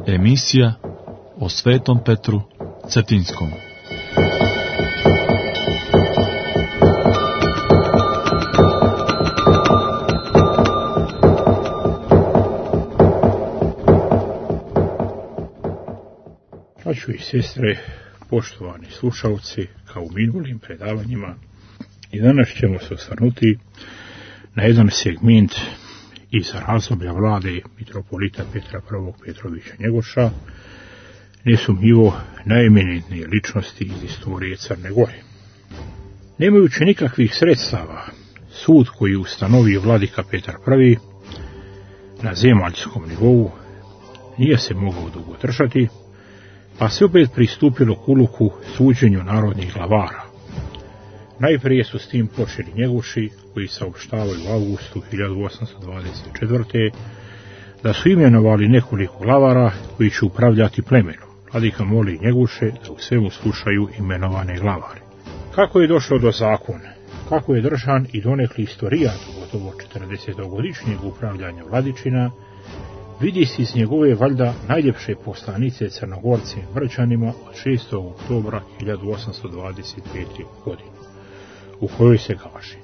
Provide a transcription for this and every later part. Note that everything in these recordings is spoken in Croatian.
Emisija o Svetom Petru Cetinskom. Braćo i sestre, poštovani slušalci, kao u minulim predavanjima, i danas ćemo se osvrnuti na jedan segment iz razdoblja vlade mitropolita Petra I. Petrovića Njegoša, nesumnjivo najeminentnije ličnosti iz istorije Crne Gore. Nemajući nikakvih sredstava, sud koji ustanovio vladika Petar I na zemaljskom nivou nije se mogao dugo držati, pa se opet pristupilo kuluku suđenju narodnih glavara. Najprije su s tim počeli Njegoši, koji saopštavaju u avgustu 1824. da su imenovali nekoliko glavara koji će upravljati plemenom. Vladika moli Njegoše da u svemu slušaju imenovane glavare. Kako je došlo do zakona, kako je držan i donekli istorijat gotovo 40-godišnjeg upravljanja Vladičina, vidi se iz njegove valjda najljepše poslanice Crnogorcima i Brčanima od 6. oktobra 1825. godine, u kojoj se kaže: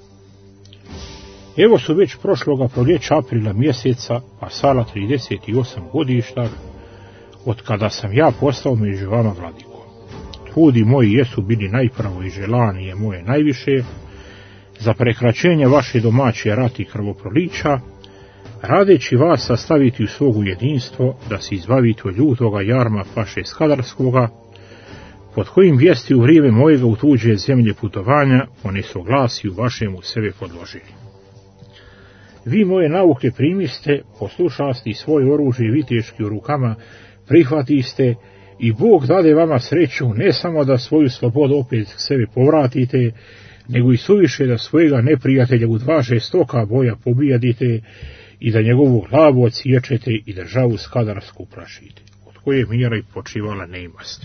evo su već prošloga proljeća aprila mjeseca pasala 38 godišta od kada sam ja postao među vama vladikom. Trudi moji jesu bili najpravo i želanije moje najviše za prekraćenje vaše domaće rati krvoprolića, radeći vas sastaviti u svogu jedinstvo da se izbavite od ljutoga jarma paše Skadarskoga, pod kojim vijesti u vrijeme mojega u tuđe zemlje putovanja one su glasi u vašemu sebe podložili. Vi moje nauke primiste, poslušaste i svoje oružje viteški u rukama prihvatiste i Bog dade vama sreću ne samo da svoju slobodu opet k sebi povratite, nego i suviše da svojega neprijatelja u dva žestoka boja pobijadite i da njegovu glavu odsiječete i državu Skadarsku prašite, od koje mjera i počivala neimaste.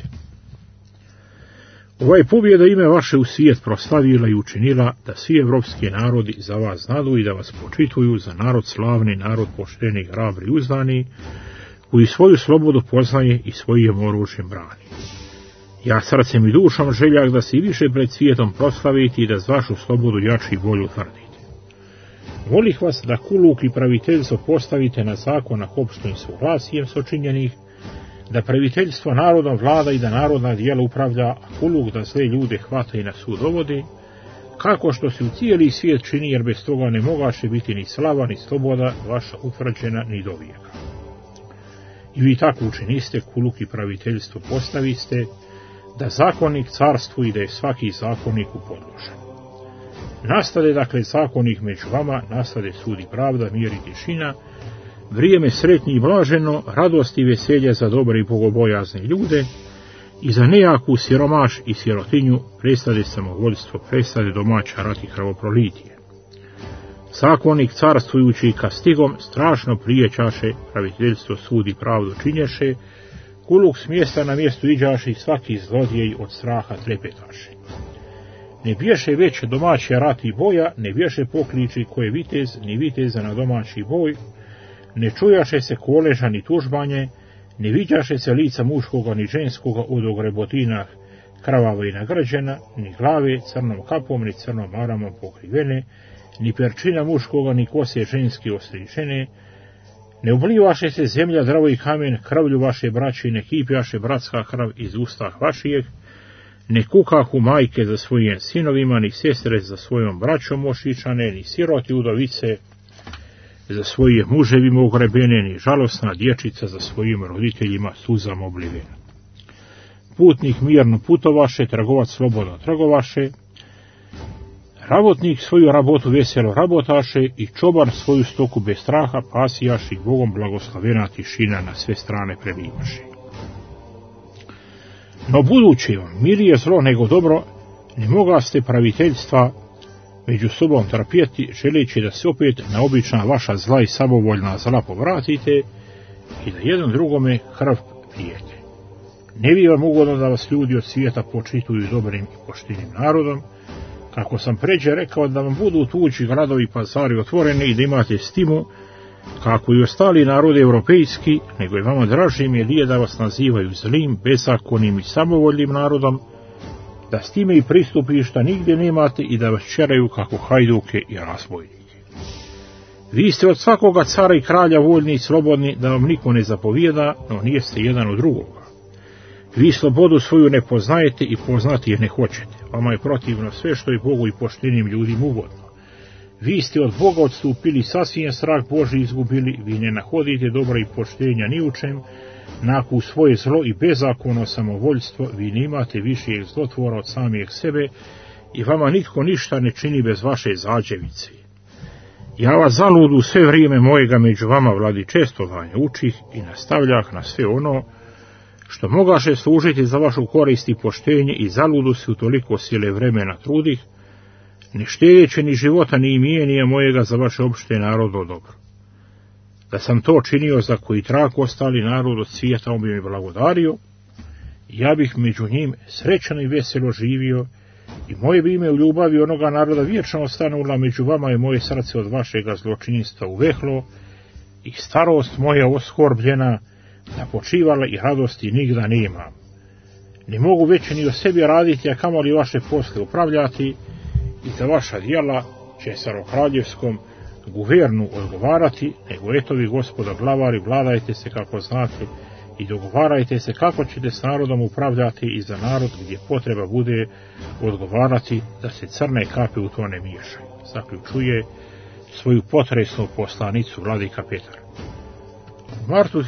Ovaj pobjeda ime vaše u svijet proslavila i učinila da svi evropski narodi za vas znadu i da vas počituju za narod slavni, narod pošteni, hrabri, uzdani, koji svoju slobodu poznaje i svojim oružjem brani. Ja srcem i dušom željak da se i više pred svijetom proslavite i da za vašu slobodu jači i bolju tvrdite. Molih vas da kuluk i praviteljstvo postavite na zakonah opštim suglasijem sočinjenih, da praviteljstvo narodom vlada i da narodna djela upravlja, a kuluk da zle ljude hvata i na sud dovodi, kako što se u cijeli svijet čini, jer bez toga ne mogaše biti ni slava, ni sloboda vaša utvrđena ni do vijeka. I vi tako učiniste, kuluk i praviteljstvo postaviste, da zakonik carstvu i da je svaki zakoniku podložan. Nastade dakle zakonik među vama, nastade sud i pravda, mir i tišina, vrijeme sretni i blaženo, radost i veselje za dobre i bogobojazne ljude, i za nejaku siromaš i sirotinju prestade samovoljstvo, prestade domaća rat i krvoprolitije. Zakonik carstvujući kastigom strašno prijećaše, praviteljstvo sud i pravdu činješe, kuluk s mjesta na mjestu iđaše i svaki zlodjej od straha trepetaše. Ne bješe već domaći rat i boja, ne bješe pokliči koje vitez, ni viteza na domaći boj, ne čujaše se koleža ni tužbanje, ne viđaše se lica muškoga ni ženskoga od ogrebotina krvava i nagrđena, ni glave crnom kapom ni crnom maramom pokrivene, ni perčina muškoga ni kose ženski ostričene, ne oblivaše se zemlja drvo i kamen krvlju vaše braći, ne kipjaše bratska krv iz ustah vašijeg, ne kukahu majke za svojim sinovima, ni sestre za svojom braćom ošičane, ni siroti udovice za svojim muževima ogrebene, ni žalosna dječica za svojim roditeljima suzama oblivena. Putnik mirno putovaše, trgovac slobodno trgovaše, rabotnik svoju rabotu veselo rabotaše i čobar svoju stoku bez straha pasijaše i Bogom blagoslovena tišina na sve strane prebivaše. No budući vam milije zlo nego dobro, ne mogaste praviteljstva među sobom trpjeti, želeći da se opet na obična vaša zla i samovoljna zla povratite i da jedan drugome krv pijete. Ne bi vam ugodno da vas ljudi od svijeta počituju dobrim i poštenim narodom, kako sam pređe rekao da vam budu tuđi gradovi pazari otvoreni i da imate stimu kako i ostali narodi europejski, nego je vama draže mi je da vas nazivaju zlim, bezakonim i samovoljnim narodom, da s time i pristupišta nigdje nemate i da vas čeraju kako hajduke i razbojnike. Vi ste od svakoga cara i kralja voljni i slobodni, da vam niko ne zapovijeda, no nijeste jedan od drugoga. Vi slobodu svoju ne poznajete i poznati je ne hoćete. Vama je protivno sve što je Bogu i poštenim ljudima ugodno. Vi ste od Boga odstupili, sasvim strah Božji izgubili, vi ne nahodite dobra i poštenja ni u čem, nakon svoje zlo i bezakonno samovoljstvo, vi ne imate više zlotvora od samih sebe i vama nitko ništa ne čini bez vaše zađevice. Ja vas zaludu sve vrijeme mojega među vama vladičestovanja učih i nastavljah na sve ono što mogaše služiti za vašu korist i poštenje i zaludu se u toliko sile vremena trudih, ne štedeći ni života ni imenija mojega za vaše opšte narodno dobro. Da sam to činio za koji trak ostali narod od svijeta, on bi mi blagodario, ja bih među njim srećan i veselo živio, i moje bi ime u ljubavi onoga naroda vječno ostanula među vama i moje srce od vašega zločinstva uvehlo, i starost moja oskorbljena napočivala i radosti nigda nemam. Ne mogu već ni o sebi raditi, a kamoli vaše posle upravljati, i za vaša djela cesarokraljevskom guvernu odgovarati, nego eto vi, gospoda glavari, vladajte se kako znate i dogovarajte se kako ćete s narodom upravljati i za narod gdje potreba bude odgovarati, da se crne kape u to ne miješaju. Zaključuje svoju potresnu poslanicu vladika Petar. U martu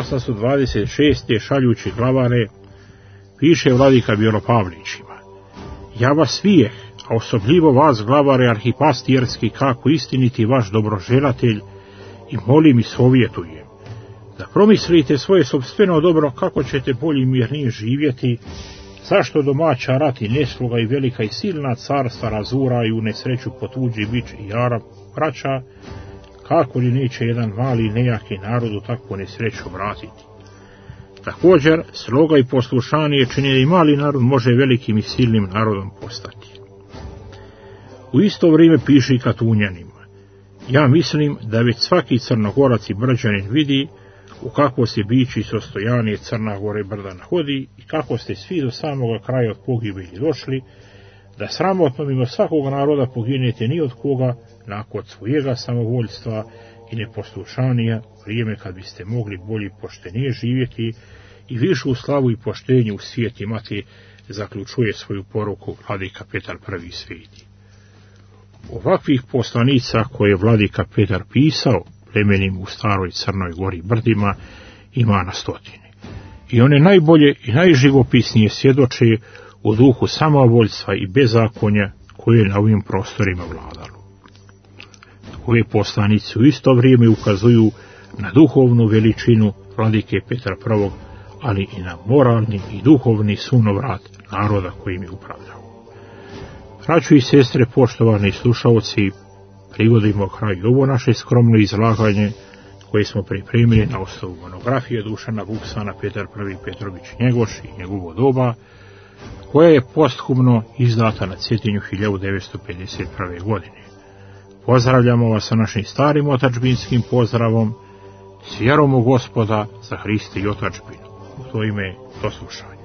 1826. šaljući glavare, piše vladika Bijelopavlićima: ja vas svijeh, a osobljivo vas, glavare arhipastjerski, kako istiniti vaš dobroželatelj, i molim i sovjetujem, da promislite svoje sopstveno dobro, kako ćete bolje i mirnije živjeti, zašto domaća rat i nesluga i velika i silna carstva razuraju nesreću po tuđi bič i jara braća, kako li neće jedan mali nejaki narod u takvu nesreću vratiti. Također, sloga i poslušanje čini i mali narod može velikim i silnim narodom postati. U isto vrijeme piše i Katunjanima: ja mislim da već svaki Crnogorac i Brđanin vidi u kakvo se bići i sostojanje Crna Gore i brda nahodi i kako ste svi do samoga kraja od pogibelji došli, da sramotno mimo svakog naroda poginete ni od koga nakon svojega samovoljstva i neposlušanja, vrijeme kad biste mogli bolje i poštenije živjeti i višu slavu i poštenje u svijet imati, zaključuje svoju poruku vladika Petar I. Sveti. Ovakvih poslanica koje je vladika Petar pisao plemenim u staroj Crnoj Gori brdima ima na stotine. I one najbolje i najživopisnije svjedoče u duhu samovoljstva i bezakonja koje je na ovim prostorima vladalo. Ove poslanice u isto vrijeme ukazuju na duhovnu veličinu vladike Petra I, ali i na moralni i duhovni sunovrat naroda kojim je upravljao. Braćo i sestre, poštovani slušalci, privodimo kraju ovo naše skromno izlaganje koje smo pripremili na osnovu monografije Dušana Vuksana Petar I. Petrović Njegoš i njegovo doba, koja je posthumno izdata na Cetinju 1951. godine. Pozdravljamo vas sa našim starim otadžbinskim pozdravom, s vjerom u Gospoda, za Hriste i otadžbinu. U to ime, do slušanja.